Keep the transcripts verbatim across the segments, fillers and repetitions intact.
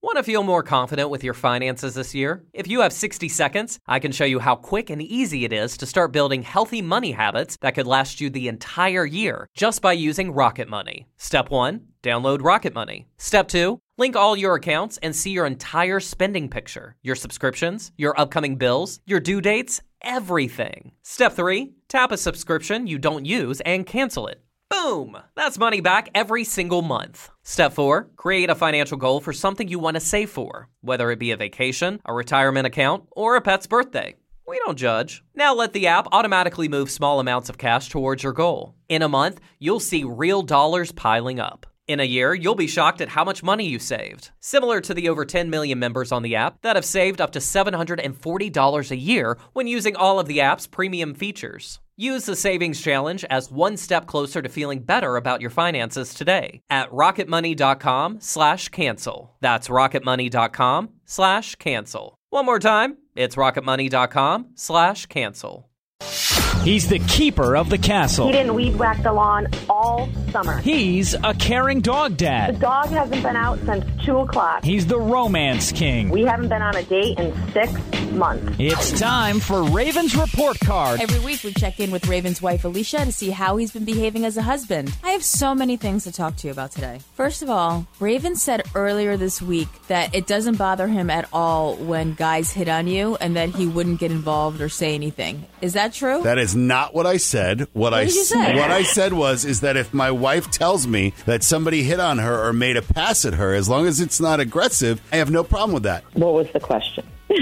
Want to feel more confident with your finances this year? If you have sixty seconds, I can show you how quick and easy it is to start building healthy money habits that could last you the entire year just by using Rocket Money. Step one, download Rocket Money. Step two, link all your accounts and see your entire spending picture, your subscriptions, your upcoming bills, your due dates, everything. Step three, tap a subscription you don't use and cancel it. Boom! That's money back every single month. Step four, create a financial goal for something you want to save for, whether it be a vacation, a retirement account, or a pet's birthday. We don't judge. Now let the app automatically move small amounts of cash towards your goal. In a month, you'll see real dollars piling up. In a year, you'll be shocked at how much money you saved. Similar to the over ten million members on the app that have saved up to seven hundred forty dollars a year when using all of the app's premium features. Use the Savings Challenge as one step closer to feeling better about your finances today at rocketmoney.com slash cancel. That's rocketmoney.com slash cancel. One more time, it's rocketmoney.com slash cancel. He's the keeper of the castle. He didn't weed whack the lawn all summer. He's a caring dog The dad. dog hasn't been out since two o'clock. He's the romance king. We haven't been on a date in six months. It's time for Raven's Report Card. Every week we check in with Raven's wife, Alicia, to see how he's been behaving as a husband. I have so many things to talk to you about today. First of all, Raven said earlier this week that it doesn't bother him at all when guys hit on you and that he wouldn't get involved or say anything. Is that true? That is not what I said. What, What I did you s- say? What I said was is that if my wife tells me that somebody hit on her or made a pass at her, as long as it's not aggressive, I have no problem with that. What was the question?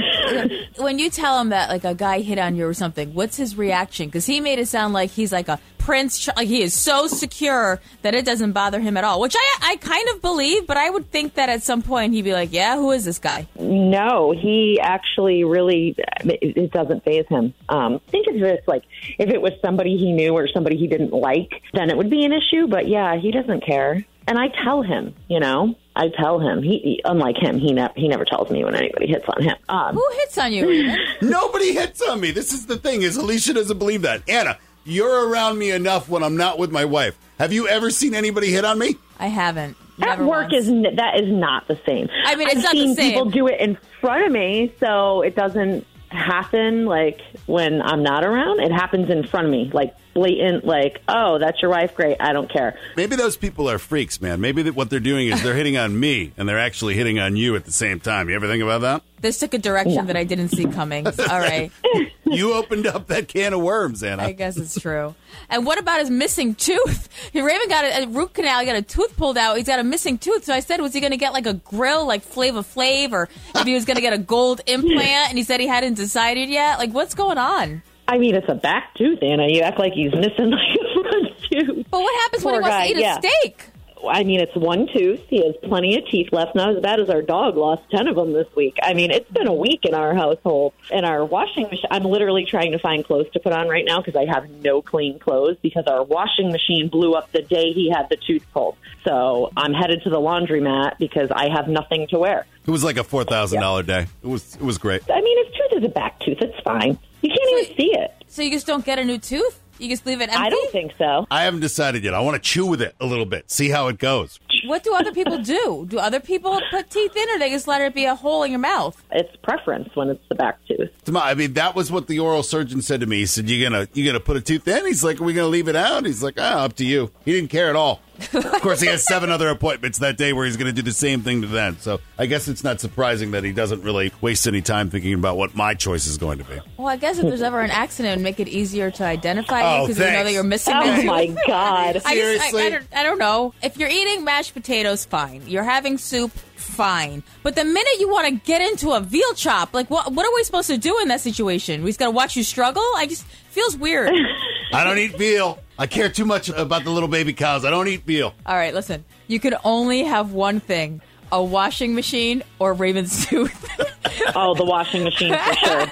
When you tell him that like a guy hit on you or something, what's his reaction? Because he made it sound like he's like a prince, like he is so secure that it doesn't bother him at all, which I I kind of believe, but I would think that at some point he'd be like, yeah, who is this guy? No, he actually really, it, it doesn't faze him. Um, I think if it's like, if it was somebody he knew or somebody he didn't like, then it would be an issue. But yeah, he doesn't care. And I tell him, you know, I tell him. He, he unlike him, he, ne- he never tells me when anybody hits on him. Um, Who hits on you, Raven? Nobody hits on me. This is the thing, is Alicia doesn't believe that. Anna, you're around me enough when I'm not with my wife. Have you ever seen anybody hit on me? I haven't. At Never work once. is n- that is not the same. I mean, it's I've not the seen same. people do it in front of me, so it doesn't happen like when I'm not around. It happens in front of me, like blatant, like, oh, that's your wife, great, I don't care. Maybe those people are freaks, man. Maybe that what they're doing is they're hitting on me and they're actually hitting on you at the same time. You ever think about that? This took a direction that I didn't see coming. All right. You opened up that can of worms, Anna. I guess it's true. And what about his missing tooth? Raven got a, a root canal. He got a tooth pulled out. He's got a missing tooth. So I said, was he going to get like a grill, like Flava Flav, or if he was going to get a gold implant? And he said he hadn't decided yet. Like, what's going on? I mean, it's a back tooth, Anna. You act like he's missing like a front tooth. But what happens when he Poor wants guy, to eat yeah. a steak? I mean, it's one tooth. He has plenty of teeth left. Not as bad as our dog lost ten of them this week. I mean, it's been a week in our household. And our washing machine, I'm literally trying to find clothes to put on right now because I have no clean clothes because our washing machine blew up the day he had the tooth pulled. So I'm headed to the laundromat because I have nothing to wear. It was like a four thousand dollars day. It was it was great. I mean, his tooth is a back tooth. It's fine. You can't So- even see it. So you just don't get a new tooth? You just leave it empty? I don't think so. I haven't decided yet. I want to chew with it a little bit, see how it goes. What do other people do? Do other people put teeth in, or they just let it be a hole in your mouth? It's preference when it's the back tooth. I mean, that was what the oral surgeon said to me. He said, "You gonna you gonna put a tooth in?" He's like, "Are we gonna leave it out?" He's like, "Ah, up to you." He didn't care at all. Of course, he has seven other appointments that day where he's going to do the same thing to them. So I guess it's not surprising that he doesn't really waste any time thinking about what my choice is going to be. Well, I guess if there's ever an accident, it'd make it easier to identify you Oh, because we know thanks. that you're missing a Oh, tooth. my God. I, just, I, Seriously? I, don't, I don't know. If you're eating mashed potatoes, fine. You're having soup, fine. But the minute you want to get into a veal chop, like what what are we supposed to do in that situation? We just got to watch you struggle? I just feels weird. I don't eat veal. I care too much about the little baby cows. I don't eat veal. All right, listen. You can only have one thing. A washing machine or Raven's tooth. Oh, the washing machine for sure.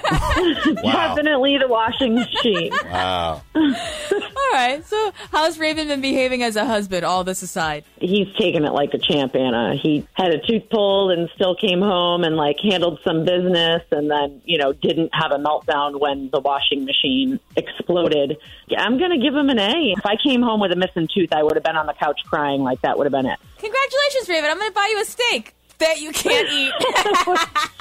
Definitely the washing machine. Wow. All right. So, how's Raven been behaving as a husband, all this aside? He's taken it like a champ, Anna. He had a tooth pulled and still came home and, like, handled some business and then, you know, didn't have a meltdown when the washing machine exploded. I'm going to give him an A. If I came home with a missing tooth, I would have been on the couch crying like that would have been it. Congratulations, Raven. I'm going to buy you a steak. that you can't eat.